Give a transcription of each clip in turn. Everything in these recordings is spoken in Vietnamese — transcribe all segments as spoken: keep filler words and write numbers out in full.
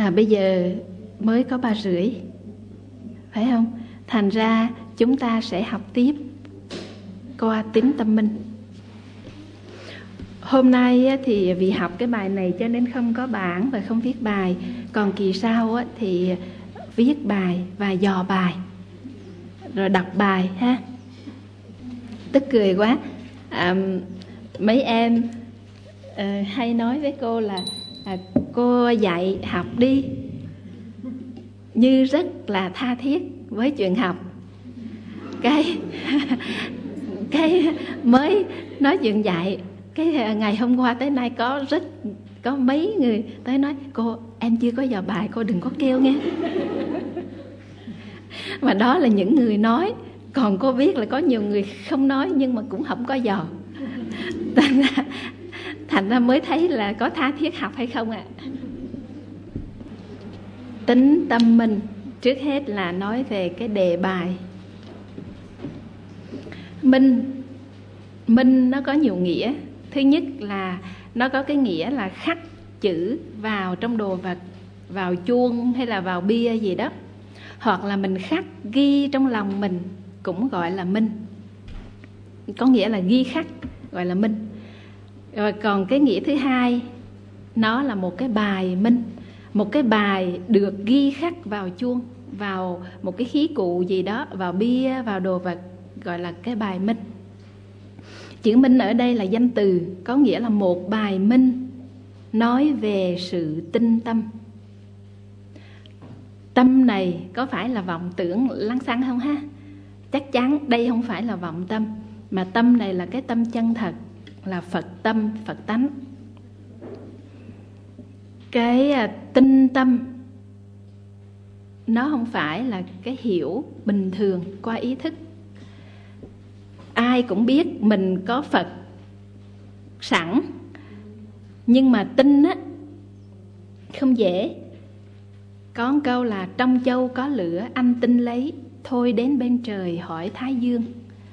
À, bây giờ mới có ba rưỡi, phải không? Thành ra chúng ta sẽ học tiếp qua tính tâm minh. Hôm nay thì vì học cái bài này cho nên không có bảng và không viết bài. Còn kỳ sau thì viết bài và dò bài, rồi đọc bài ha. Tức cười quá. À, mấy em à, hay nói với cô là à, cô dạy học đi, như rất là tha thiết với chuyện học. Cái cái mới nói chuyện dạy, cái ngày hôm qua tới nay có rất có mấy người tới nói cô em chưa có dò bài, cô đừng có kêu nghe. Mà đó là những người nói, còn cô biết là có nhiều người không nói nhưng mà cũng không có dò. Thành ra, thành ra mới thấy là có tha thiết học hay không ạ. À. Tính tâm minh, trước hết là nói về cái đề bài. Minh, minh nó có nhiều nghĩa. Thứ nhất là nó có cái nghĩa là khắc chữ vào trong đồ vật, vào chuông hay là vào bia gì đó. Hoặc là mình khắc ghi trong lòng mình cũng gọi là minh. Có nghĩa là ghi khắc, gọi là minh. Rồi còn cái nghĩa thứ hai, nó là một cái bài minh. Một cái bài được ghi khắc vào chuông, vào một cái khí cụ gì đó, vào bia, vào đồ vật, gọi là cái bài minh. Chữ minh ở đây là danh từ, có nghĩa là một bài minh nói về sự tinh tâm. Tâm này có phải là vọng tưởng lăng xăng không ha? Chắc chắn đây không phải là vọng tâm, mà tâm này là cái tâm chân thật, là Phật tâm, Phật tánh. Cái tinh tâm nó không phải là cái hiểu bình thường qua ý thức. Ai cũng biết mình có Phật sẵn, nhưng mà tin á không dễ. Có một câu là trong châu có lửa anh tin lấy, thôi đến bên trời hỏi Thái Dương.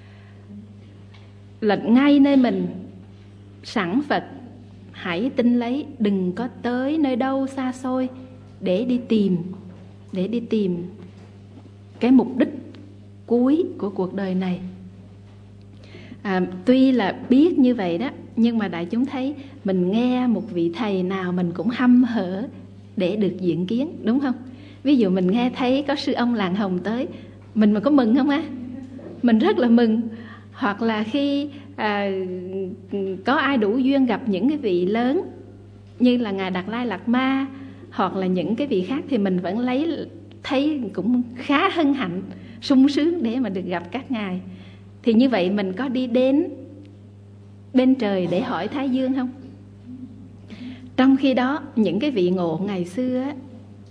Là ngay nơi mình sẵn Phật, hãy tin lấy, đừng có tới nơi đâu xa xôi để đi tìm, để đi tìm cái mục đích cuối của cuộc đời này. À, tuy là biết như vậy đó, nhưng mà đại chúng thấy mình nghe một vị thầy nào mình cũng hăm hở để được diện kiến, đúng không? Ví dụ mình nghe thấy có sư ông Làng Hồng tới, mình mà có mừng không á? Mình rất là mừng. Hoặc là khi à, có ai đủ duyên gặp những cái vị lớn như là Ngài Đạt Lai Lạt Ma, hoặc là những cái vị khác, thì mình vẫn lấy thấy cũng khá hân hạnh, sung sướng để mà được gặp các ngài. Thì như vậy mình có đi đến bên trời để hỏi Thái Dương không? Trong khi đó những cái vị ngộ ngày xưa á,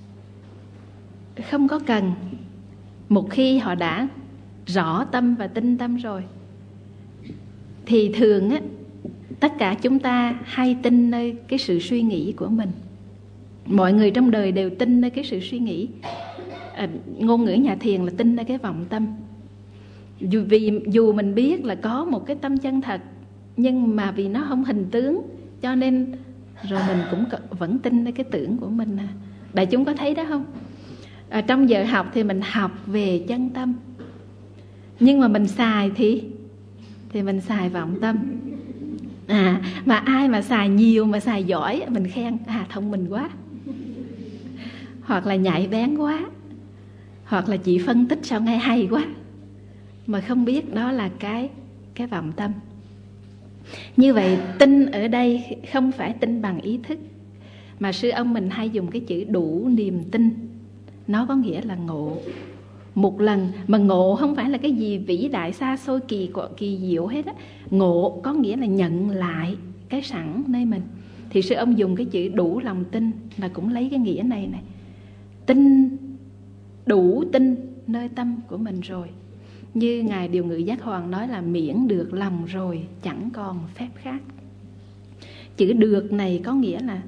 không có cần. Một khi họ đã rõ tâm và tinh tâm rồi, thì thường á, tất cả chúng ta hay tin nơi cái sự suy nghĩ của mình. Mọi người trong đời đều tin nơi cái sự suy nghĩ. à, Ngôn ngữ nhà thiền là tin nơi cái vọng tâm. Dù, vì, dù mình biết là có một cái tâm chân thật, nhưng mà vì nó không hình tướng, cho nên rồi mình cũng vẫn tin nơi cái tưởng của mình. à. Đại chúng có thấy đó không? À, trong giờ học thì mình học về chân tâm, nhưng mà mình xài thì thì mình xài vọng tâm. À, mà ai mà xài nhiều, mà xài giỏi, mình khen à thông minh quá, hoặc là nhạy bén quá, hoặc là chị phân tích sao nghe hay quá, mà không biết đó là cái cái vọng tâm. Như vậy tin ở đây không phải tin bằng ý thức, mà sư ông mình hay dùng cái chữ đủ niềm tin. Nó có nghĩa là ngộ một lần, mà ngộ không phải là cái gì vĩ đại xa xôi kỳ kỳ diệu hết á. Ngộ có nghĩa là nhận lại cái sẵn nơi mình. Thì sư ông dùng cái chữ đủ lòng tin là cũng lấy cái nghĩa này này. Tin, đủ tin nơi tâm của mình rồi. Như Ngài Điều Ngự Giác Hoàng nói là miễn được lòng rồi chẳng còn phép khác. Chữ được này có nghĩa là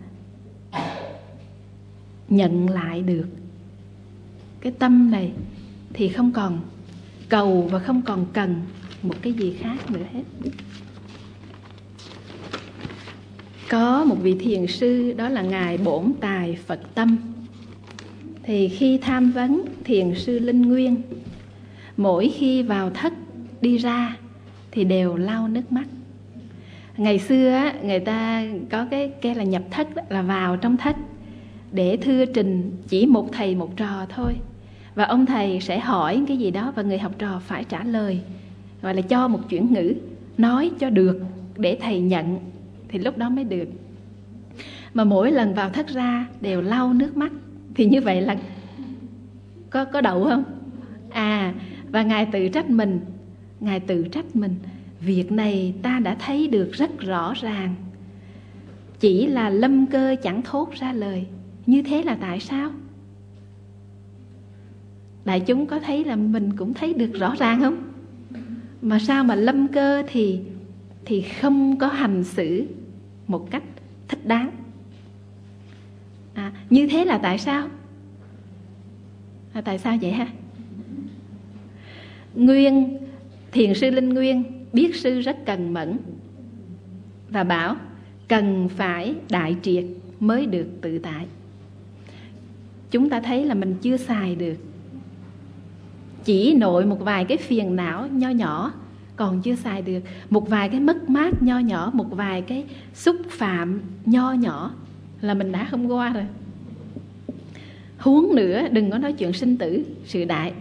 nhận lại được cái tâm này, thì không còn cầu và không còn cần một cái gì khác nữa hết. Có một vị thiền sư, đó là Ngài Bổn Tài Phật Tâm. Thì khi tham vấn thiền sư Linh Nguyên, mỗi khi vào thất đi ra thì đều lau nước mắt. Ngày xưa á, người ta có cái cái là nhập thất đó, là vào trong thất để thưa trình chỉ một thầy một trò thôi. Và ông thầy sẽ hỏi cái gì đó và người học trò phải trả lời, gọi là cho một chuyển ngữ, nói cho được để thầy nhận, thì lúc đó mới được. Mà mỗi lần vào thất ra đều lau nước mắt, thì như vậy là có có đậu không? À, và Ngài tự trách mình, Ngài tự trách mình, việc này ta đã thấy được rất rõ ràng, chỉ là lâm cơ chẳng thốt ra lời. Như thế là tại sao? Đại chúng có thấy là mình cũng thấy được rõ ràng không? Mà sao mà lâm cơ thì thì không có hành xử một cách thích đáng. À, như thế là tại sao? À, tại sao vậy ha? Nguyên, thiền sư Linh Nguyên biết sư rất cần mẫn và bảo cần phải đại triệt mới được tự tại. Chúng ta thấy là mình chưa xài được, chỉ nội một vài cái phiền não nho nhỏ còn chưa xài được, một vài cái mất mát nho nhỏ, một vài cái xúc phạm nho nhỏ là mình đã không qua rồi. Huống nữa đừng có nói chuyện sinh tử sự đại,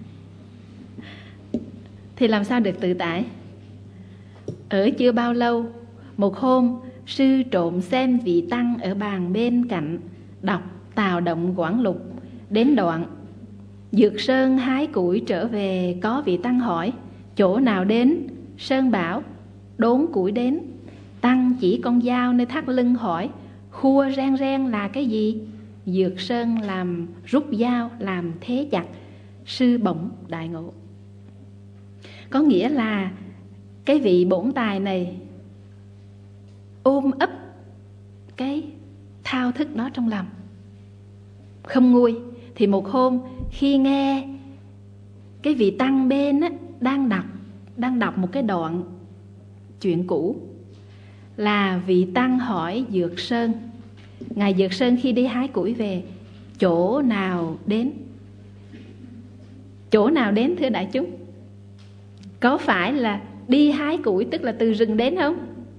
thì làm sao được tự tại? Ở chưa bao lâu, một hôm sư trộm xem vị tăng ở bàn bên cạnh đọc Tào Động Quảng Lục, đến đoạn Dược Sơn hái củi trở về, có vị tăng hỏi chỗ nào đến? Sơn bảo đốn củi đến. Tăng chỉ con dao nơi thắt lưng hỏi khua ren ren là cái gì? Dược Sơn làm rút dao làm thế chặt. Sư bỗng đại ngộ. Có nghĩa là cái vị bổn tài này ôm ấp cái thao thức đó trong lòng, không nguôi. Thì một hôm khi nghe cái vị tăng bên á, đang đọc đang đọc một cái đoạn chuyện cũ, là vị tăng hỏi Dược Sơn, ngài Dược Sơn khi đi hái củi về chỗ nào đến? Chỗ nào đến thưa đại chúng? Có phải là đi hái củi tức là từ rừng đến không?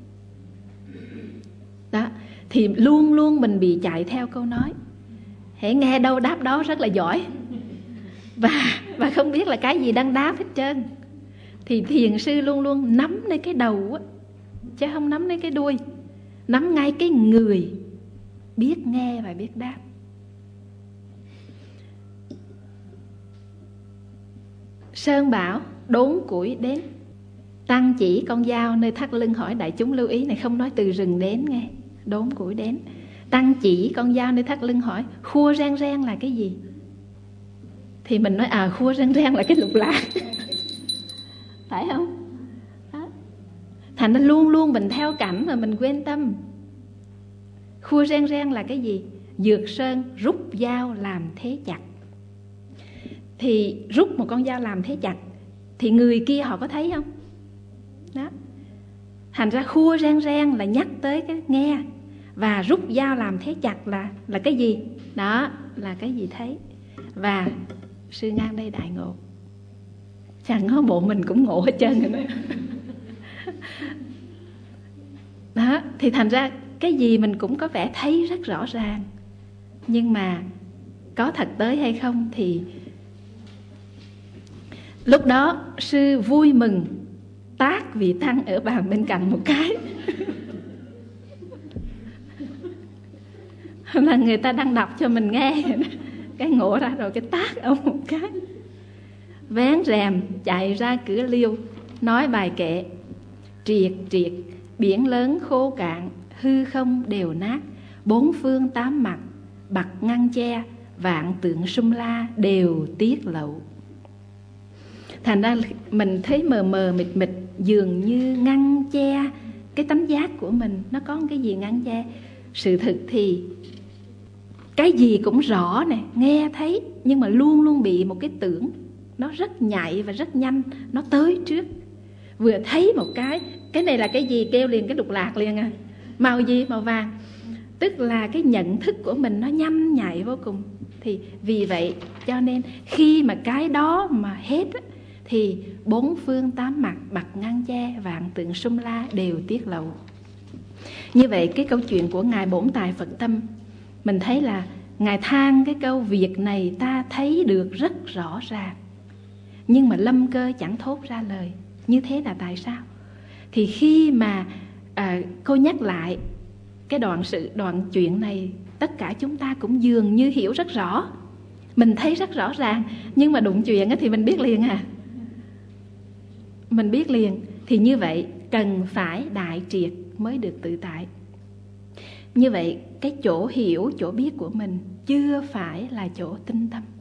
Đó, thì luôn luôn mình bị chạy theo câu nói, hễ nghe đâu đáp đó rất là giỏi, và và không biết là cái gì đang đáp hết trơn. Thì thiền sư luôn luôn nắm lấy cái đầu á, chứ không nắm lấy cái đuôi, nắm ngay cái người biết nghe và biết đáp. Sơn bảo đốn củi đến. Tăng chỉ con dao nơi thắt lưng hỏi đại chúng lưu ý này, không nói từ rừng đến nghe, đốn củi đến. Tăng chỉ con dao nơi thắt lưng hỏi khua ren ren là cái gì? Thì mình nói à, khua ren ren là cái lục lạc. Phải không? Đó. Thành ra luôn luôn mình theo cảnh mà mình quên tâm. Khua ren ren là cái gì? Dược Sơn rút dao làm thế chặt. Thì rút một con dao làm thế chặt thì người kia họ có thấy không? Đó. Thành ra khua ren ren là nhắc tới cái nghe, và rút dao làm thế chặt là là cái gì? Đó là cái gì thấy. Và sư ngang đây đại ngộ. Chẳng có bộ mình cũng ngộ hết trơn rồi đó. Đó, thì thành ra cái gì mình cũng có vẻ thấy rất rõ ràng, nhưng mà có thật tới hay không thì lúc đó sư vui mừng tát vị tăng ở bàn bên cạnh một cái. Là người ta đang đọc cho mình nghe, cái ngộ ra rồi cái tát ông một cái. Vén rèm chạy ra cửa liêu, nói bài kệ triệt triệt biển lớn khô cạn, hư không đều nát, bốn phương tám mặt bặt ngăn che, vạn tượng sum la đều tiết lậu. Thành ra mình thấy mờ mờ mịt mịt, dường như ngăn che cái tánh giác của mình. Nó có cái gì ngăn che? Sự thực thì cái gì cũng rõ nè, nghe thấy, nhưng mà luôn luôn bị một cái tưởng nó rất nhạy và rất nhanh, nó tới trước. Vừa thấy một cái, cái này là cái gì, kêu liền cái lục lạc liền à. Màu gì? Màu vàng. Tức là cái nhận thức của mình nó nhanh nhạy vô cùng. Thì vì vậy cho nên khi mà cái đó mà hết á, thì bốn phương tám mặt bặt ngăn che, vạn tượng sum la đều tiết lộ. Như vậy cái câu chuyện của Ngài Bổn Tài Phật Tâm, mình thấy là Ngài than cái câu việc này ta thấy được rất rõ ràng, nhưng mà lâm cơ chẳng thốt ra lời. Như thế là tại sao? Thì khi mà à, cô nhắc lại cái đoạn sự đoạn chuyện này, tất cả chúng ta cũng dường như hiểu rất rõ, mình thấy rất rõ ràng, nhưng mà đụng chuyện thì mình biết liền à. Mình biết liền. Thì như vậy cần phải đại triệt mới được tự tại. Như vậy cái chỗ hiểu, chỗ biết của mình chưa phải là chỗ tinh tâm.